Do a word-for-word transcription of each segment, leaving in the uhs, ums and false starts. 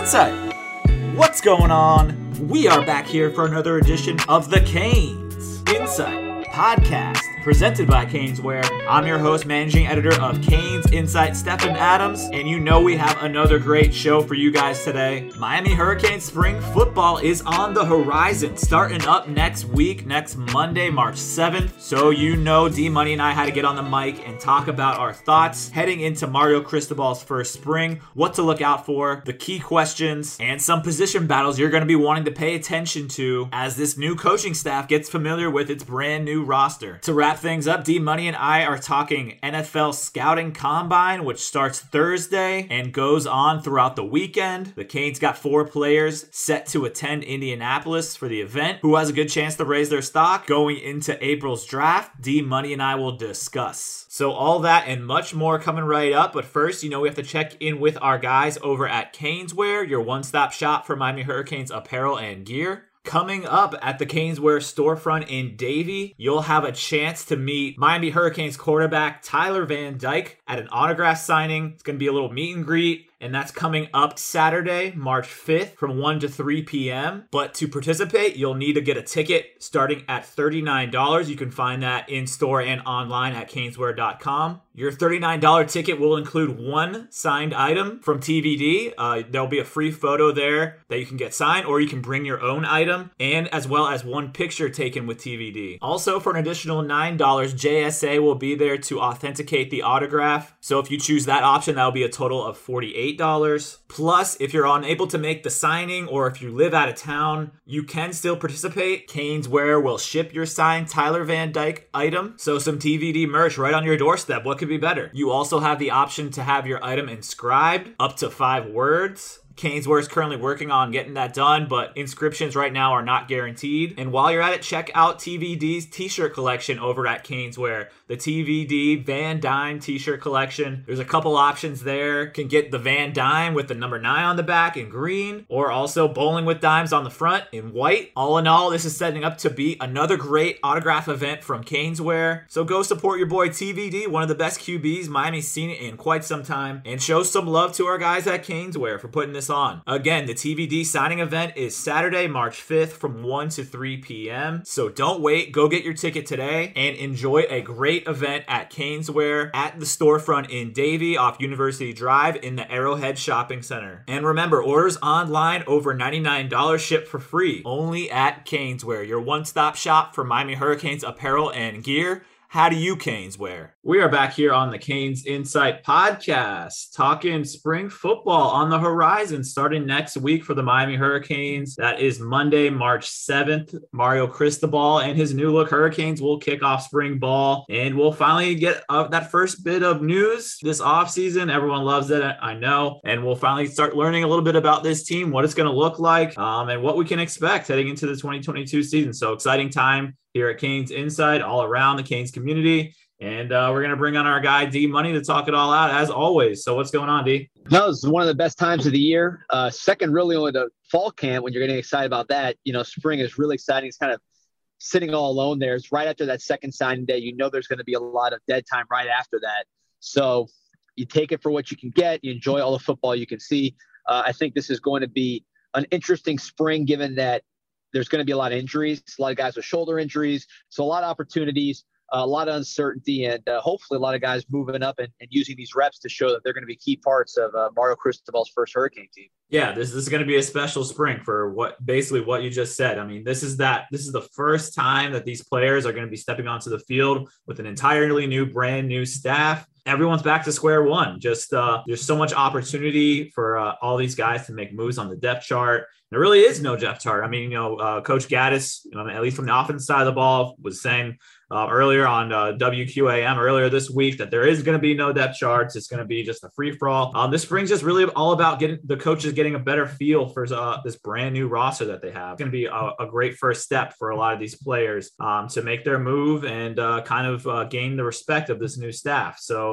Insight. What's going on? We are back here for another edition of the Canes Insight podcast, presented by Caneswear. I'm your host, managing editor of Canes Insight, Stephen Adams, and you know we have another great show for you guys today. Miami Hurricanes spring football is on the horizon, starting up next week, next Monday, March seventh. So you know D-Money and I had to get on the mic and talk about our thoughts heading into Mario Cristobal's first spring, what to look out for, the key questions, and some position battles you're going to be wanting to pay attention to as this new coaching staff gets familiar with its brand new roster. To wrap things up, D-Money and I are talking N F L Scouting Combine, which starts Thursday and goes on throughout the weekend. The Canes got four players set to attend Indianapolis for the event who has a good chance to raise their stock going into April's draft. D-Money and I will discuss. So all that and much more coming right up. But first, you know, we have to check in with our guys over at Caneswear, your one-stop shop for Miami Hurricanes apparel and gear. Coming up at the Caneswear storefront in Davie, you'll have a chance to meet Miami Hurricanes quarterback Tyler Van Dyke at an autograph signing. It's going to be a little meet and greet, and that's coming up Saturday, March fifth from one to three p.m. But to participate, you'll need to get a ticket starting at thirty-nine dollars. You can find that in-store and online at caneswear dot com. Your thirty-nine dollars ticket will include one signed item from T V D. Uh, there'll be a free photo there that you can get signed, or you can bring your own item, and as well as one picture taken with T V D. Also, for an additional nine dollars, J S A will be there to authenticate the autograph. So if you choose that option, that'll be a total of forty-eight dollars. Plus, if you're unable to make the signing or if you live out of town, you can still participate. Caneswear will ship your signed Tyler Van Dyke item. So some T V D merch right on your doorstep. What could be better? You also have the option to have your item inscribed up to five words. Caneswear is currently working on getting that done, but inscriptions right now are not guaranteed. And while you're at it, check out T V D's t-shirt collection over at Caneswear. The T V D Van Dyne t-shirt collection. There's a couple options there. Can get the Van Dyne with the number nine on the back in green, or also Bowling with Dimes on the front in white. All in all, this is setting up to be another great autograph event from Caneswear. So go support your boy T V D, one of the best Q Bs Miami's seen it in quite some time, and show some love to our guys at Caneswear for putting this on. Again, the T V D signing event is Saturday, March fifth from one to three p.m. So don't wait. Go get your ticket today and enjoy a great event at Caneswear at the storefront in Davie off University Drive in the Arrowhead Shopping Center. And remember, orders online over ninety-nine dollars ship for free only at Caneswear, your one-stop shop for Miami Hurricanes apparel and gear. How do you Caneswear? We are back here on the Canes Insight podcast, talking spring football on the horizon starting next week for the Miami Hurricanes. That is Monday, March seventh. Mario Cristobal and his new look Hurricanes will kick off spring ball, and we'll finally get uh, that first bit of news this offseason. Everyone loves it, I know, and we'll finally start learning a little bit about this team, what it's going to look like, um, and what we can expect heading into the twenty twenty-two season. So exciting time here at Canes Insight, all around the Canes community. And uh, we're going to bring on our guy, D-Money, to talk it all out, as always. So what's going on, D? No, it's one of the best times of the year. Uh, second, really, only the fall camp when you're getting excited about that. You know, spring is really exciting. It's kind of sitting all alone there. It's right after that second signing day. You know there's going to be a lot of dead time right after that. So you take it for what you can get. You enjoy all the football you can see. Uh, I think this is going to be an interesting spring given that there's going to be a lot of injuries, a lot of guys with shoulder injuries. So a lot of opportunities, a lot of uncertainty, and uh, hopefully a lot of guys moving up and, and using these reps to show that they're going to be key parts of uh, Mario Cristobal's first Hurricane team. Yeah, this, this is going to be a special spring for what basically what you just said. I mean, this is that this is the first time that these players are going to be stepping onto the field with an entirely new, brand new staff. Everyone's back to square one. Just uh, there's so much opportunity for uh, all these guys to make moves on the depth chart. There really is no depth chart. I mean, you know, uh, Coach Gaddis, you know, at least from the offensive side of the ball, was saying uh, earlier on uh, W Q A M earlier this week that there is going to be no depth charts. It's going to be just a free for all. Um, this spring's just really all about getting the coaches getting a better feel for uh, this brand new roster that they have. It's going to be a, a great first step for a lot of these players um, to make their move and uh, kind of uh, gain the respect of this new staff. So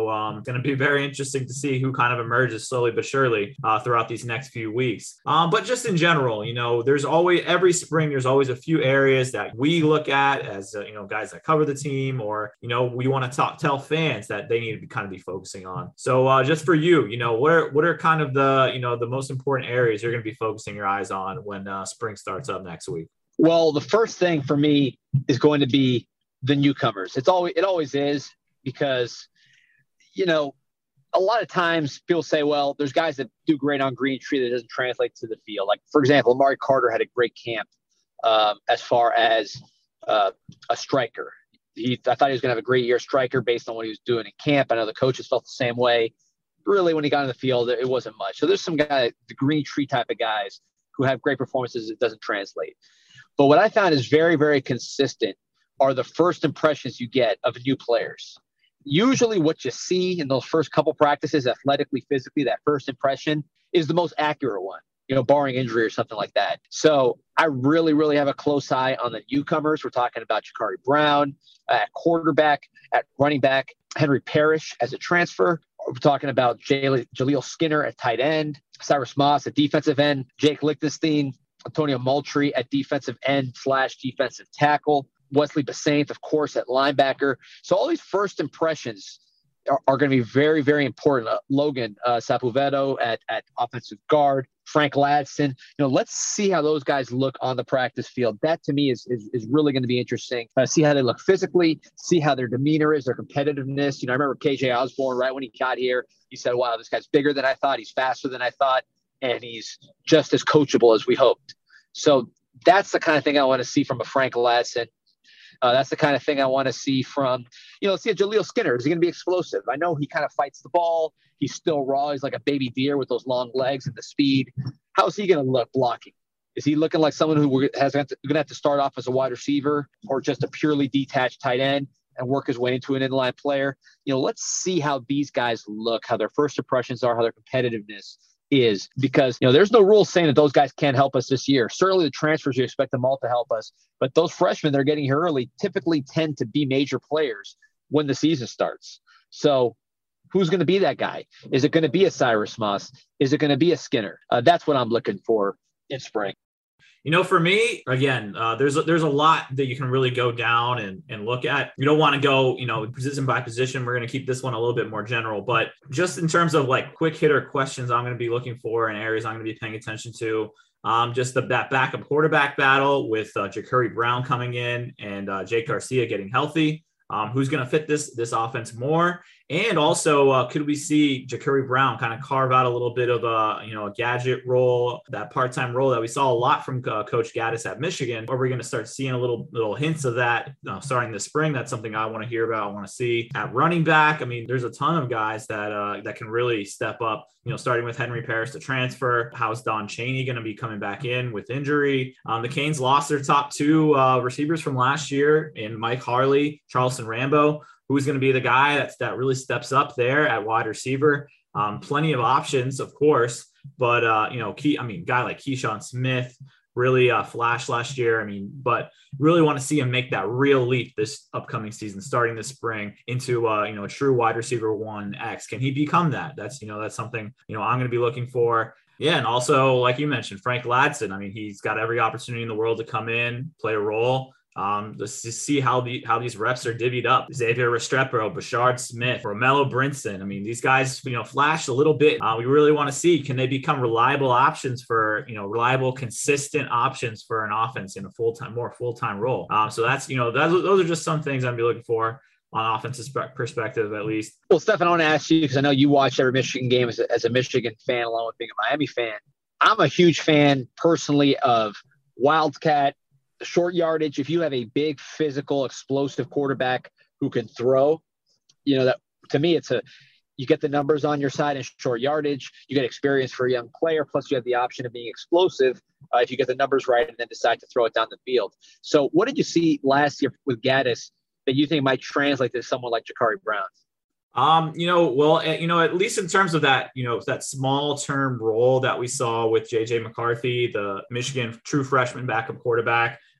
So um, it's going to be very interesting to see who kind of emerges slowly but surely uh, throughout these next few weeks. Um, but just in general, you know, there's always every spring, there's always a few areas that we look at as, uh, you know, guys that cover the team, or, you know, we want to talk, tell fans that they need to be kind of be focusing on. So uh, just for you, you know, what are, what are kind of the, you know, the most important areas you're going to be focusing your eyes on when uh, spring starts up next week? Well, the first thing for me is going to be the newcomers. It's always, it always is, because, you know, a lot of times people say, well, there's guys that do great on green tree that doesn't translate to the field. Like, for example, Amari Carter had a great camp um, as far as uh, a striker. He, I thought he was going to have a great year striker based on what he was doing in camp. I know the coaches felt the same way. Really, when he got in the field, it wasn't much. So there's some guy, the green tree type of guys who have great performances. It doesn't translate. But what I found is very, very consistent are the first impressions you get of new players. Usually what you see in those first couple practices, athletically, physically, that first impression is the most accurate one, you know, barring injury or something like that. So I really, really have a close eye on the newcomers. We're talking about Jacurri Brown at quarterback, at running back, Henry Parrish as a transfer. We're talking about Jale- Jaleel Skinner at tight end, Cyrus Moss at defensive end, Jake Lichtenstein, Antonio Moultrie at defensive end slash defensive tackle, Wesley Basaint, of course, at linebacker. So all these first impressions are, are going to be very, very important. Uh, Logan uh, Sapuveto at, at offensive guard, Frank Ladson. You know, let's see how those guys look on the practice field. That to me is is, is really going to be interesting. Uh, see how they look physically, see how their demeanor is, their competitiveness. You know, I remember K J Osborne, right when he got here, he said, wow, this guy's bigger than I thought. He's faster than I thought. And he's just as coachable as we hoped. So that's the kind of thing I want to see from a Frank Ladson. Uh, that's the kind of thing I want to see from, you know, let's see a Jaleel Skinner. Is he going to be explosive? I know he kind of fights the ball. He's still raw. He's like a baby deer with those long legs and the speed. How is he going to look blocking? Is he looking like someone who has going to have to start off as a wide receiver or just a purely detached tight end and work his way into an inline player? You know, let's see how these guys look, how their first impressions are, how their competitiveness is, because, you know, there's no rule saying that those guys can't help us this year. Certainly the transfers, you expect them all to help us, but those freshmen they're getting here early typically tend to be major players when the season starts. So who's going to be that guy? Is it going to be a Cyrus Moss? Is it going to be a Skinner? Uh, that's what I'm looking for in spring. You know, for me, again, uh, there's a, there's a lot that you can really go down and, and look at. You don't want to go, you know, position by position. We're going to keep this one a little bit more general, but just in terms of like quick hitter questions, I'm going to be looking for and areas I'm going to be paying attention to. Um, just the, that backup quarterback battle with uh, Jacurri Brown coming in and uh, Jake Garcia getting healthy. Um, who's going to fit this this offense more? And also, uh, could we see Jacurri Brown kind of carve out a little bit of a, you know, a gadget role, that part-time role that we saw a lot from uh, Coach Gaddis at Michigan? Or we're going to start seeing a little little hints of that uh, starting this spring. That's something I want to hear about. I want to see at running back. I mean, there's a ton of guys that uh, that can really step up. You know, starting with Henry Parrish to transfer. How's Don Chaney going to be coming back in with injury? Um, the Canes lost their top two uh, receivers from last year in Mike Harley, Charleston Rambo. Who's going to be the guy that's, that really steps up there at wide receiver? Um, plenty of options, of course, but, uh, you know, key, I mean, guy like Keyshawn Smith really uh, flashed last year. I mean, but really want to see him make that real leap this upcoming season, starting this spring into, uh, you know, a true wide receiver one X. Can he become that? That's, you know, that's something, you know, I'm going to be looking for. Yeah. And also, like you mentioned, Frank Ladson. I mean, he's got every opportunity in the world to come in, play a role. Um, let's just see how the how these reps are divvied up. Xavier Restrepo, Bashard Smith, Romello Brinson. I mean, these guys, you know, flashed a little bit. Uh, we really want to see, can they become reliable options for, you know, reliable, consistent options for an offense in a full-time, more full-time role. Um, so that's, you know, that's, those are just some things I'd be looking for on offensive perspective, at least. Well, Stefan, I want to ask you, because I know you watch every Michigan game as a, as a Michigan fan, along with being a Miami fan. I'm a huge fan personally of Wildcat, short yardage. If you have a big, physical, explosive quarterback who can throw, you know, that to me, it's a, you get the numbers on your side in short yardage, you get experience for a young player, plus you have the option of being explosive uh, if you get the numbers right and then decide to throw it down the field. So what did you see last year with Gaddis that you think might translate to someone like Jacurri Brown? Um, you know, well, you know, at least in terms of that, you know, that small term role that we saw with J J McCarthy, the Michigan true freshman backup quarterback.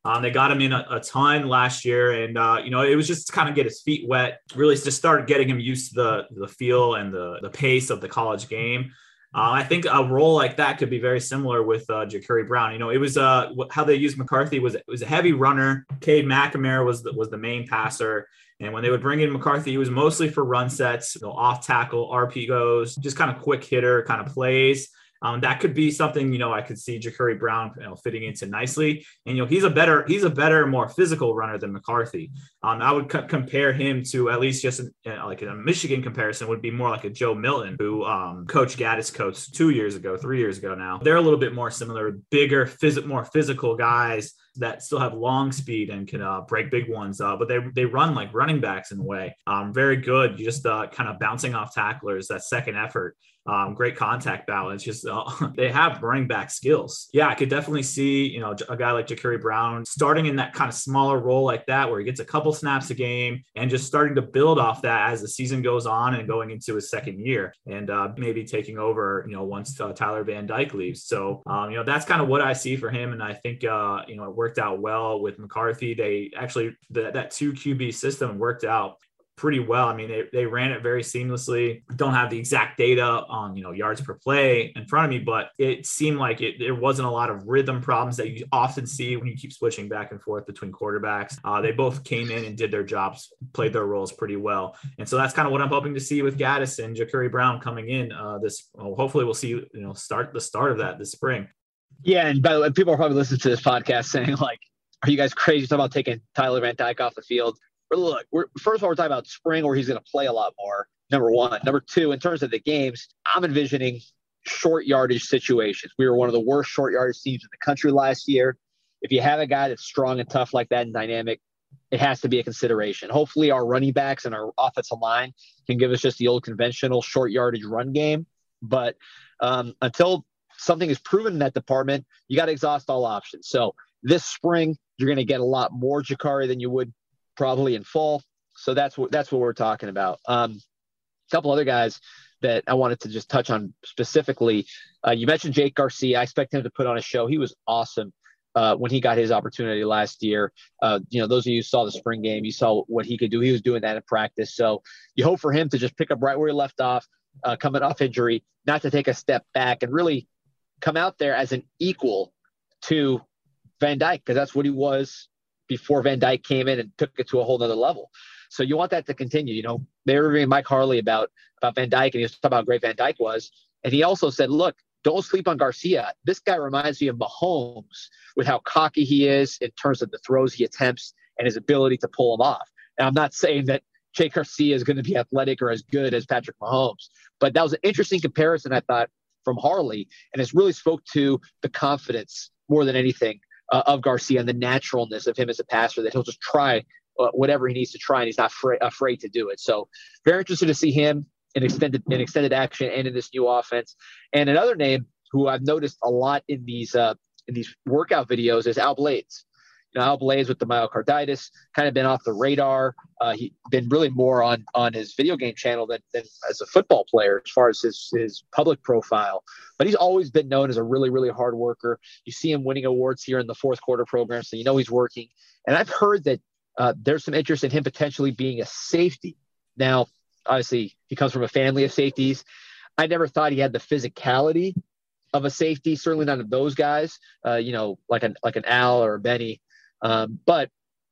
Um, they got him in a, a ton last year, and uh, you know, it was just to kind of get his feet wet, really just started getting him used to the the feel and the the pace of the college game. Uh, I think a role like that could be very similar with uh, Jacurri Brown. You know, it was uh, how they used McCarthy was it was a heavy runner. Cade McNamara was the, was the main passer. And when they would bring in McCarthy, he was mostly for run sets, you know, off tackle, R P Os, just kind of quick hitter kind of plays. Um, that could be something, you know, I could see Jacurri Brown, you know, fitting into nicely. And, you know, he's a better, he's a better, more physical runner than McCarthy. Um, I would c- compare him to at least just you know, like a Michigan comparison would be more like a Joe Milton, who um, Coach Gaddis coached two years ago, three years ago now. They're a little bit more similar, bigger, phys- more physical guys that still have long speed and can uh, break big ones. Uh, but they they run like running backs in a way. Um, very good. You just uh, kind of bouncing off tacklers, that second effort. Um, great contact balance. Just uh, they have running back skills. Yeah, I could definitely see, you know, a guy like Jacurri Brown starting in that kind of smaller role like that, where he gets a couple snaps a game and just starting to build off that as the season goes on and going into his second year, and uh, maybe taking over, you know, once uh, Tyler Van Dyke leaves. So, um, you know, that's kind of what I see for him. And I think, uh, you know, it worked out well with McCarthy. They actually, the, that two Q B system worked out pretty well. I mean, they, they ran it very seamlessly. Don't have the exact data on, you know, yards per play in front of me, but it seemed like it, there wasn't a lot of rhythm problems that you often see when you keep switching back and forth between quarterbacks. Uh, they both came in and did their jobs, played their roles pretty well. And so that's kind of what I'm hoping to see with Gaddis and Jacurri Brown coming in uh, this, well, hopefully we'll see, you know, start the start of that this spring. Yeah. And by the way, people are probably listening to this podcast saying like, are you guys crazy talking about taking Tyler Van Dyke off the field? But look, we're, first of all, we're talking about spring where he's going to play a lot more, number one. Number two, in terms of the games, I'm envisioning short yardage situations. We were one of the worst short yardage teams in the country last year. If you have a guy that's strong and tough like that and dynamic, it has to be a consideration. Hopefully our running backs and our offensive line can give us just the old conventional short yardage run game. But um, until something is proven in that department, you got to exhaust all options. So this spring, you're going to get a lot more Jacurri than you would probably in fall. So that's what, that's what we're talking about. Um, a couple other guys that I wanted to just touch on specifically. Uh, you mentioned Jake Garcia. I expect him to put on a show. He was awesome uh, when he got his opportunity last year. Uh, you know, those of you who saw the spring game, you saw what he could do. He was doing that in practice. So you hope for him to just pick up right where he left off, uh, coming off injury, not to take a step back and really come out there as an equal to Van Dyke, because that's what he was before Van Dyke came in and took it to a whole nother level. So you want that to continue. You know, they were reading Mike Harley about, about Van Dyke, and he was talking about how great Van Dyke was. And he also said, look, don't sleep on Garcia. This guy reminds me of Mahomes with how cocky he is in terms of the throws he attempts and his ability to pull them off. And I'm not saying that Jake Garcia is going to be athletic or as good as Patrick Mahomes, but that was an interesting comparison, I thought, from Harley. And it's really spoke to the confidence more than anything Uh, of Garcia and the naturalness of him as a passer, that he'll just try uh, whatever he needs to try, and he's not fra- afraid to do it. So very interested to see him in extended in extended action and in this new offense. And another name who I've noticed a lot in these uh, in these workout videos is Al Blades. You know, Al Blades with the myocarditis, kind of been off the radar. Uh, he's been really more on on his video game channel than, than as a football player as far as his, his public profile. But he's always been known as a really, really hard worker. You see him winning awards here in the fourth quarter program, so you know he's working. And I've heard that uh, there's some interest in him potentially being a safety. Now, obviously, he comes from a family of safeties. I never thought he had the physicality of a safety, certainly not of those guys, uh, you know, like an, like an Al or a Benny. Um, but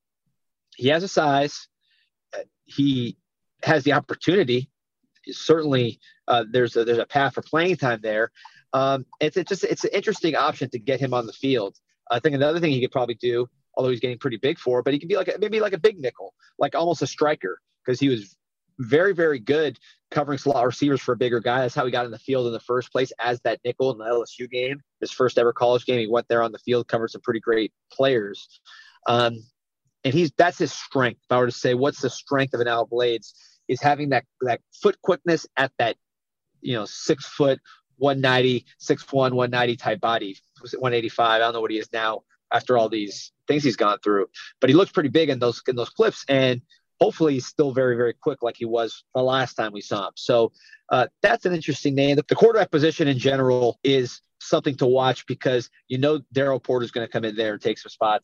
he has a size. He has the opportunity. Certainly, uh, there's a, there's a path for playing time there. Um, it's, it's just it's an interesting option to get him on the field. I think another thing he could probably do, although he's getting pretty big for, but he could be like a, maybe like a big nickel, like almost a striker, because he was very, very good covering slot receivers for a bigger guy. That's how he got in the field in the first place, as that nickel in the L S U game, his first ever college game. He went there on the field, covered some pretty great players. Um, and he's, that's his strength. If I were to say, what's the strength of an Al Blades, is having that, that foot quickness at that, you know, six foot, one ninety, six one, one ninety type body. Was it one eighty-five? I don't know what he is now after all these things he's gone through, but he looks pretty big in those, in those clips. And hopefully he's still very, very quick like he was the last time we saw him. So uh, that's an interesting name. The quarterback position in general is something to watch, because you know Daryl Porter's going to come in there and take some spots.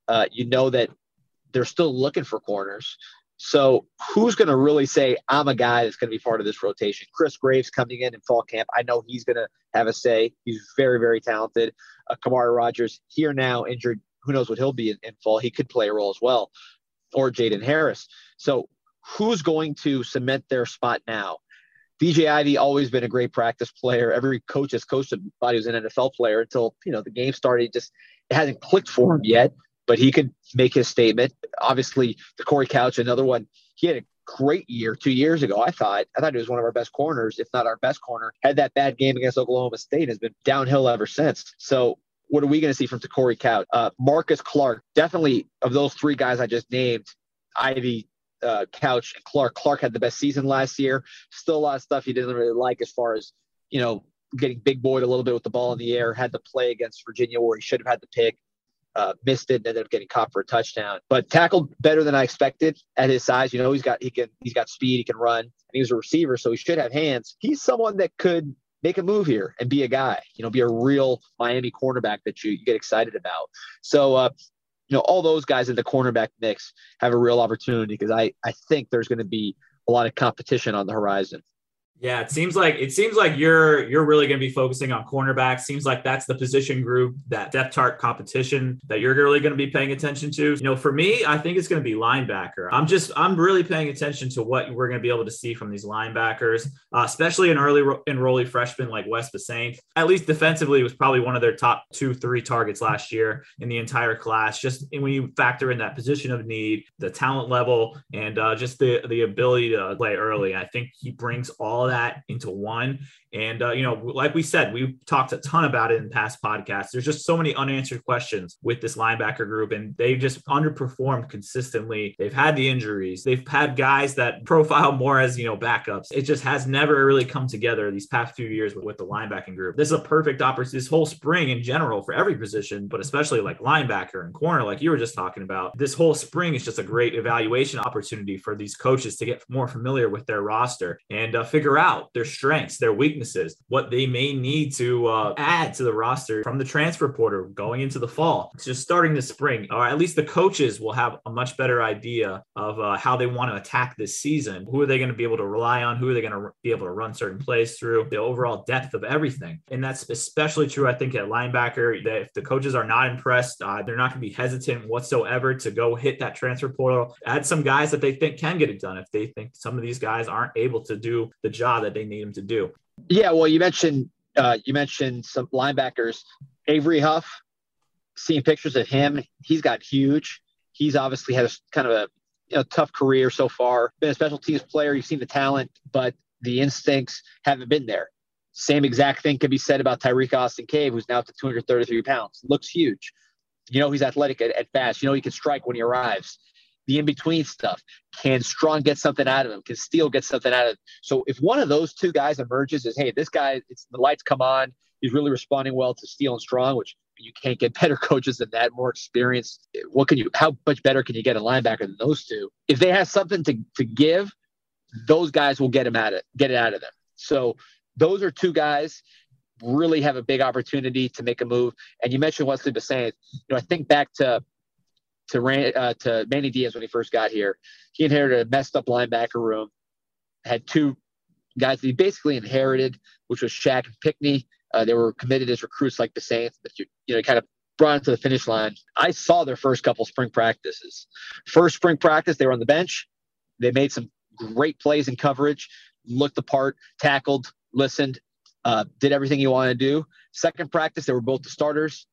Uh, you know that they're still looking for corners. So who's going to really say, I'm a guy that's going to be part of this rotation? Chris Graves coming in in fall camp. I know he's going to have a say. He's very, very talented. Uh, Kamari Rogers here now injured. Who knows what he'll be in, in fall? He could play a role as well. Or Jaden Harris. So who's going to cement their spot now? D J Ivey always been a great practice player. Every coach has coached him, thought he was an N F L player until, you know, the game started. Just it hasn't clicked for him yet, but he could make his statement. Obviously, the Corey Couch, another one. He had a great year two years ago. I thought I thought he was one of our best corners, if not our best corner. Had that bad game against Oklahoma State, has been downhill ever since. So what are we going to see from Corey Couch? Uh, Marcus Clark, definitely of those three guys I just named, Ivey, uh, Couch, and Clark. Clark had the best season last year. Still a lot of stuff he didn't really like as far as, you know, getting big boyed a little bit with the ball in the air. Had to play against Virginia where he should have had the pick. Uh, missed it and ended up getting caught for a touchdown, but tackled better than I expected at his size. You know, he's got, he can, he's got speed, he can run, and he was a receiver, so he should have hands. He's someone that could make a move here and be a guy, you know, be a real Miami cornerback that you, you get excited about. So, uh, you know, all those guys in the cornerback mix have a real opportunity because I, I think there's going to be a lot of competition on the horizon. Yeah, it seems like it seems like you're you're really going to be focusing on cornerback. Seems like that's the position group, that depth chart competition that you're really going to be paying attention to. You know, for me, I think it's going to be linebacker. I'm just I'm really paying attention to what we're going to be able to see from these linebackers, uh, especially an early ro- enrollee freshman like Wes Basaint. At least defensively, was probably one of their top two, three targets last year in the entire class. Just when you factor in that position of need, the talent level, and uh, just the the ability to play early, I think he brings all that into one. And, uh, you know, like we said, we talked a ton about it in past podcasts. There's just so many unanswered questions with this linebacker group, and they've just underperformed consistently. They've had the injuries. They've had guys that profile more as, you know, backups. It just has never really come together these past few years with, with the linebacking group. This is a perfect opportunity, this whole spring in general for every position, but especially like linebacker and corner, like you were just talking about. This whole spring is just a great evaluation opportunity for these coaches to get more familiar with their roster and uh, figure out their strengths, their weaknesses, what they may need to uh, add to the roster from the transfer portal going into the fall. It's just starting this spring, or at least the coaches will have a much better idea of uh, how they want to attack this season. Who are they going to be able to rely on? Who are they going to be able to run certain plays through? The overall depth of everything. And that's especially true, I think, at linebacker. That if the coaches are not impressed, uh, they're not going to be hesitant whatsoever to go hit that transfer portal, add some guys that they think can get it done if they think some of these guys aren't able to do the job that they need them to do. Yeah, well, you mentioned uh, you mentioned some linebackers. Avery Huff, seeing pictures of him, he's got huge. He's obviously had a kind of a you know, tough career so far. Been a special teams player. You've seen the talent, but the instincts haven't been there. Same exact thing could be said about Tyreek Austin-Cave, who's now up to two hundred thirty-three pounds. Looks huge. You know he's athletic at, at fast. You know he can strike when he arrives. The in-between stuff. Can Strong get something out of him? Can Steele get something out of him? So if one of those two guys emerges as, hey, this guy, it's the lights come on, he's really responding well to Steele and Strong, which you can't get better coaches than that, more experience. What can you, how much better can you get a linebacker than those two? If they have something to, to give, those guys will get him at it, get it out of them. So those are two guys really have a big opportunity to make a move. And you mentioned Wesley Basaint. You know, I think back to to Ran, uh, to Manny Diaz when he first got here. He inherited a messed up linebacker room, had two guys that he basically inherited, which was Shaq and Pickney. Uh, they were committed as recruits like Basaint, but you, you know, kind of brought them to the finish line. I saw their first couple spring practices. First spring practice, they were on the bench. They made some great plays in coverage, looked the part, tackled, listened, uh, did everything you want to do. Second practice, they were both the starters.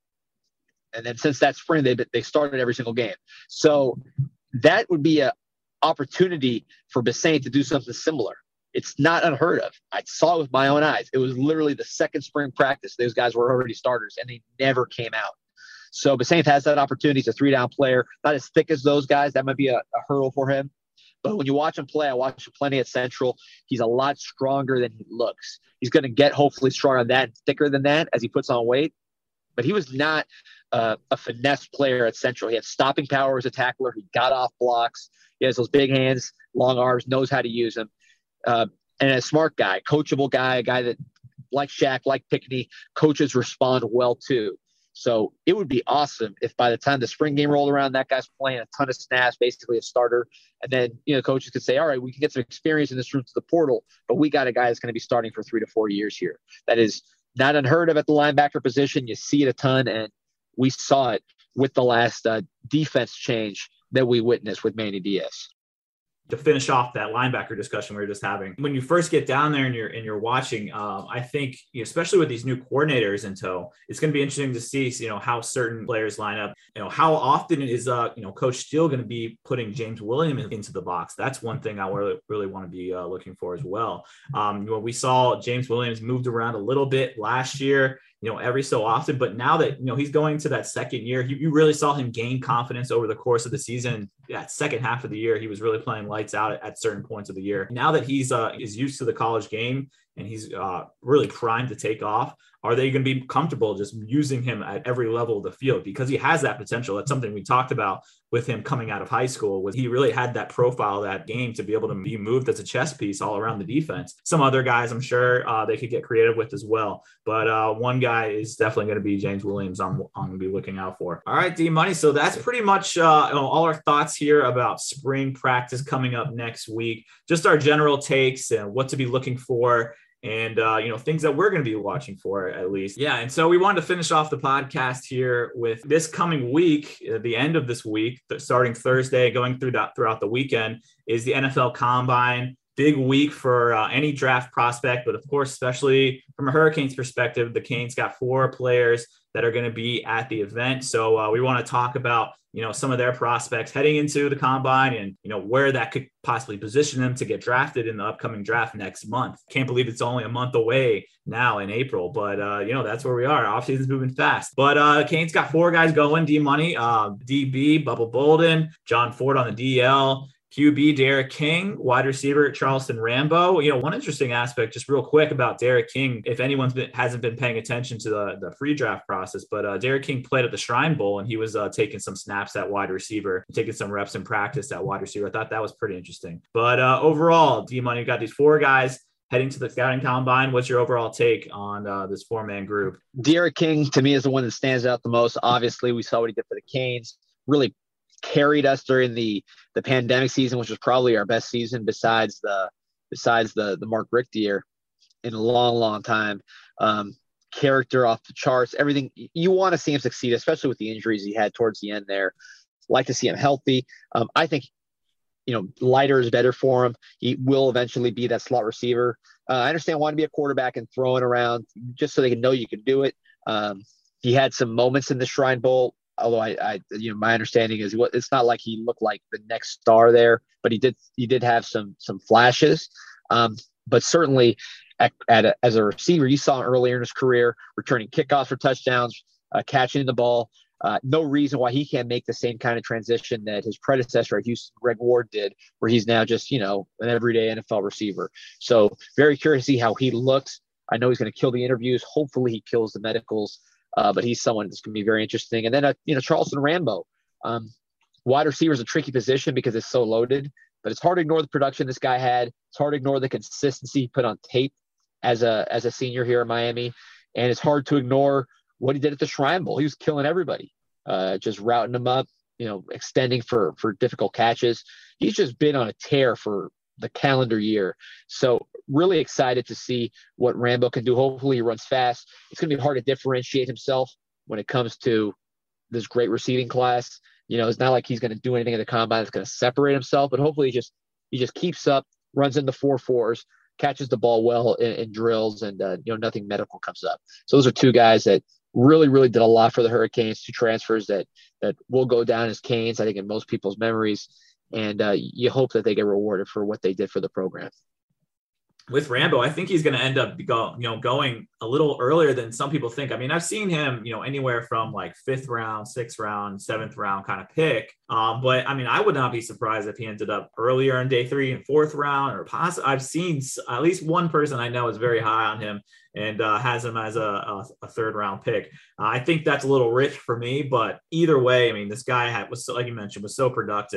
And then since that spring, they they started every single game. So that would be an opportunity for Basaint to do something similar. It's not unheard of. I saw it with my own eyes. It was literally the second spring practice. Those guys were already starters, and they never came out. So Basaint has that opportunity. He's a three-down player, not as thick as those guys. That might be a, a hurdle for him. But when you watch him play, I watched him plenty at Central. He's a lot stronger than he looks. He's going to get hopefully stronger than that, thicker than that as he puts on weight. But he was not uh, a finesse player at Central. He had stopping power as a tackler. He got off blocks. He has those big hands, long arms, knows how to use them. Uh, and a smart guy, coachable guy, a guy that, like Shaq, like Pickney, coaches respond well to. So it would be awesome if by the time the spring game rolled around, that guy's playing a ton of snaps, basically a starter. And then, you know, coaches could say, all right, we can get some experience in this route to the portal, but we got a guy that's going to be starting for three to four years here. That is not unheard of at the linebacker position. You see it a ton, and we saw it with the last uh, defense change that we witnessed with Manny Diaz. To finish off that linebacker discussion we were just having, when you first get down there and you're and you're watching, um, I think, you know, especially with these new coordinators in tow, it's going to be interesting to see, you know, how certain players line up. You know, how often is uh, you know, Coach Steele going to be putting James Williams into the box? That's one thing I really really want to be uh, looking for as well. Um, when we saw James Williams moved around a little bit last year, you know, every so often, but now that, you know, he's going to that second year, you, you really saw him gain confidence over the course of the season. That second half of the year, he was really playing lights out at, at certain points of the year. Now that he's uh, is used to the college game and he's uh, really primed to take off, are they going to be comfortable just using him at every level of the field? Because he has that potential. That's something we talked about with him coming out of high school, was he really had that profile, that game, to be able to be moved as a chess piece all around the defense. Some other guys, I'm sure uh, they could get creative with as well. But uh, one guy is definitely going to be James Williams I'm, I'm going to be looking out for. All right, D Money. So that's pretty much uh, you know, all our thoughts here about spring practice coming up next week. Just our general takes and what to be looking for, and, uh, you know, things that we're going to be watching for, at least. Yeah. And so we wanted to finish off the podcast here with this coming week, uh, the end of this week, starting Thursday, going through that throughout the weekend, is the N F L Combine. Big week for uh, any draft prospect, but of course, especially from a Hurricanes perspective, the Canes got four players that are going to be at the event. So uh, we want to talk about, you know, some of their prospects heading into the Combine, and, you know, where that could possibly position them to get drafted in the upcoming draft next month. Can't believe it's only a month away now in April, but uh, you know, that's where we are. Offseason's moving fast. But uh, Canes got four guys going. D Money, uh, D B, Bubba Bolden, John Ford on the D L, Q B, Derek King, wide receiver, Charleston Rambo. You know, one interesting aspect, just real quick about Derek King, if anyone's been, hasn't been paying attention to the, the pre-draft process, but uh, Derek King played at the Shrine Bowl, and he was uh, taking some snaps at wide receiver, taking some reps in practice at wide receiver. I thought that was pretty interesting. But uh, overall, D-Money, got these four guys heading to the scouting combine. What's your overall take on uh, this four-man group? Derek King, to me, is the one that stands out the most. Obviously, we saw what he did for the Canes. Really carried us during the the pandemic season, which was probably our best season besides the besides the the Mark Richt year in a long, long time. Um, character off the charts, everything. You want to see him succeed, especially with the injuries he had towards the end there. Like to see him healthy. Um, I think, you know, lighter is better for him. He will eventually be that slot receiver. Uh, I understand wanting to be a quarterback and throwing around just so they can know you can do it. Um, he had some moments in the Shrine Bowl. Although I, I, you know, my understanding is it's not like he looked like the next star there, but he did, he did have some, some flashes. Um, but certainly at, at a, as a receiver, you saw him earlier in his career, returning kickoffs for touchdowns, uh, catching the ball. Uh, no reason why he can't make the same kind of transition that his predecessor at Houston, Greg Ward, did, where he's now just, you know, an everyday N F L receiver. So very curious to see how he looks. I know he's going to kill the interviews. Hopefully he kills the medicals. Uh, but he's someone that's going to be very interesting. And then, uh, you know, Charleston Rambo. Um, wide receiver is a tricky position because it's so loaded, but it's hard to ignore the production this guy had. It's hard to ignore the consistency he put on tape as a as a senior here in Miami. And it's hard to ignore what he did at the Shrine Bowl. He was killing everybody, uh, just routing them up, you know, extending for for difficult catches. He's just been on a tear for the calendar year. So really excited to see what Rambo can do. Hopefully he runs fast. It's going to be hard to differentiate himself when it comes to this great receiving class. You know, it's not like he's going to do anything in the combine that's going to separate himself, but hopefully he just, he just keeps up, runs in the four fours, catches the ball well in, in drills, and, uh, you know, nothing medical comes up. So those are two guys that really, really did a lot for the Hurricanes, two transfers that, that will go down as Canes, I think, in most people's memories. And uh, you hope that they get rewarded for what they did for the program. With Rambo, I think he's going to end up go, you know, going a little earlier than some people think. I mean, I've seen him, you know, anywhere from like fifth round, sixth round, seventh round kind of pick. Um, but I mean, I would not be surprised if he ended up earlier in day three and fourth round, or possibly I've seen at least one person I know is very high on him and uh, has him as a, a, a third round pick. Uh, I think that's a little rich for me, but either way, I mean, this guy had, was, like you mentioned, was so productive.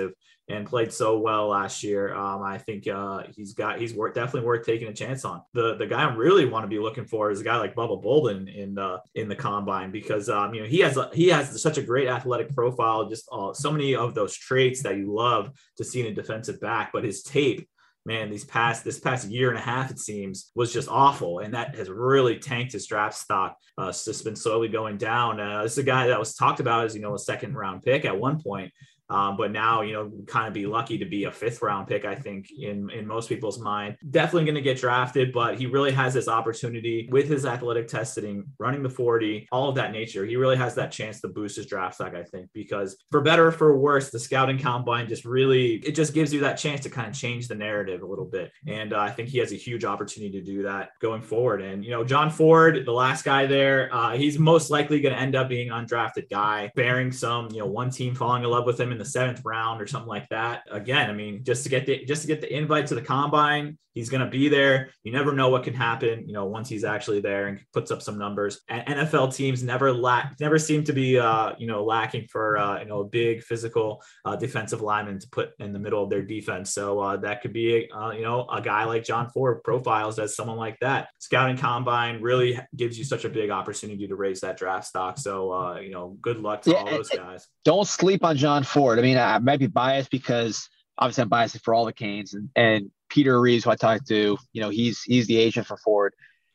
and played so well last year. Um, I think uh, he's got he's worth, definitely worth taking a chance on. The the guy I really want to be looking for is a guy like Bubba Bolden in the in the combine, because um, you know he has a, he has such a great athletic profile, just uh, so many of those traits that you love to see in a defensive back. But his tape, man, these past this past year and a half, it seems, was just awful, and that has really tanked his draft stock. Uh, it's just been slowly going down. Uh, this is a guy that was talked about as, you know, a second round pick at one point. Um, but now, you know, kind of be lucky to be a fifth round pick, I think, in, in most people's mind. Definitely going to get drafted, but he really has this opportunity with his athletic testing, running the forty, all of that nature. He really has that chance to boost his draft stock, I think, because for better or for worse, the scouting combine just really, it just gives you that chance to kind of change the narrative a little bit. And uh, I think he has a huge opportunity to do that going forward. And, you know, John Ford, the last guy there, uh, he's most likely going to end up being an undrafted guy, bearing some, you know, one team falling in love with him in the seventh round or something like that. Again, I mean, just to get the just to get the invite to the combine, he's going to be there. You never know what can happen, you know, once he's actually there and puts up some numbers. And N F L teams never lack, never seem to be, uh, you know, lacking for, uh, you know, a big physical uh, defensive lineman to put in the middle of their defense. So uh, that could be, uh, you know, a guy like John Ford profiles as someone like that. Scouting combine really gives you such a big opportunity to raise that draft stock. So, uh, you know, good luck to yeah, all those guys. Don't sleep on John Ford. I mean, I might be biased because obviously I'm biased for all the Canes, and, and Peter Reeves, who I talked to, you know, he's he's the agent for Ford.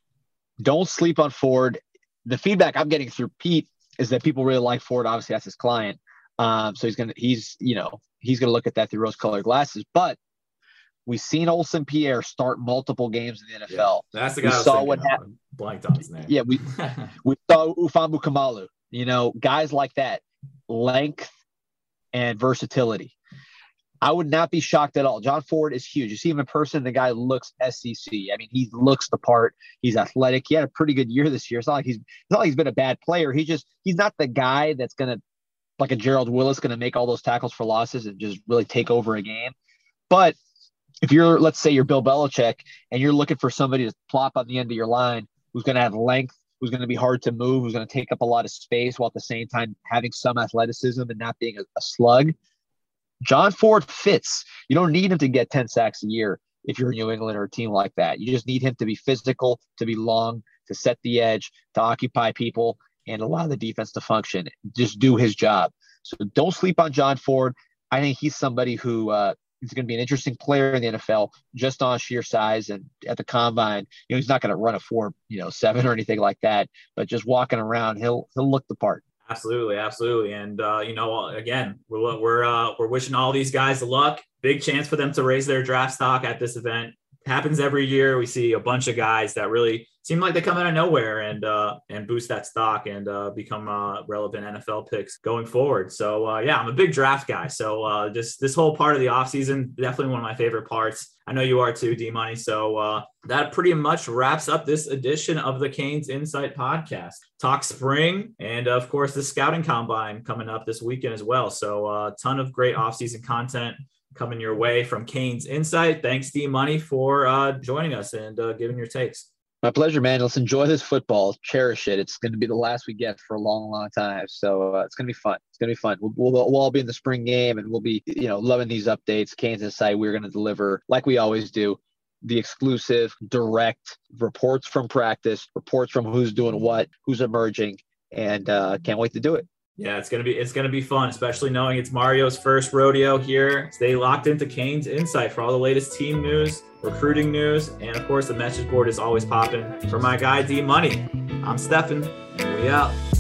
Don't sleep on Ford. The feedback I'm getting through Pete is that people really like Ford. Obviously, that's his client. Um, so he's gonna he's you know he's gonna look at that through rose-colored glasses. But we've seen Olsen Pierre start multiple games in the N F L. Yeah, that's the guy. We I was saw what happened. Blanked on his name. Yeah, we we saw Ufamu Kamalu. You know, guys like that, length and versatility. I would not be shocked at all. John Ford is huge. You see him in person, the guy looks S E C. I mean, he looks the part. He's athletic. He had a pretty good year this year. It's not like he's it's not like he's been a bad player. He just he's not the guy that's gonna, like a Gerald Willis, gonna make all those tackles for losses and just really take over a game. But if you're, let's say you're Bill Belichick and you're looking for somebody to plop on the end of your line who's gonna have length, who's going to be hard to move, who's going to take up a lot of space while at the same time having some athleticism and not being a, a slug, John Ford fits. You don't need him to get ten sacks a year if you're in New England or a team like that. You just need him to be physical, to be long, to set the edge, to occupy people, and allow the defense to function. Just do his job. So don't sleep on John Ford. I think he's somebody who uh, is going to be an interesting player in the N F L just on sheer size, and at the combine, you know, he's not going to run a four, you know, seven or anything like that, but just walking around, he'll, he'll look the part. Absolutely. Absolutely. And, uh, you know, again, we're, we're, uh, we're wishing all these guys the luck. Big chance for them to raise their draft stock at this event. Happens every year. We see a bunch of guys that really seem like they come out of nowhere and uh, and boost that stock and uh, become uh, relevant N F L picks going forward. So, uh, yeah, I'm a big draft guy. So uh, just this whole part of the offseason, definitely one of my favorite parts. I know you are too, D Money. So uh, that pretty much wraps up this edition of the Canes Insight Podcast. Talk spring and, of course, the scouting combine coming up this weekend as well. So a uh, ton of great offseason content coming your way from Canes Insight. Thanks, D Money, for uh, joining us and uh, giving your takes. My pleasure, man. Let's enjoy this football. Cherish it. It's going to be the last we get for a long, long time. So uh, it's going to be fun. It's going to be fun. We'll, we'll, we'll all be in the spring game, and we'll be, you know, loving these updates. Canes Insight, we're going to deliver, like we always do, the exclusive, direct reports from practice, reports from who's doing what, who's emerging, and uh, can't wait to do it. Yeah, it's gonna be it's gonna be fun, especially knowing it's Mario's first rodeo here. Stay locked into Canes Insight for all the latest team news, recruiting news, and of course the message board is always popping. For my guy D Money, I'm Stefan, and we out.